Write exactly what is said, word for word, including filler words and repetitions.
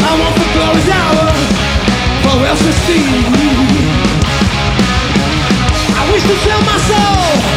I want the glory's hour for else to see. I wish to sell my soul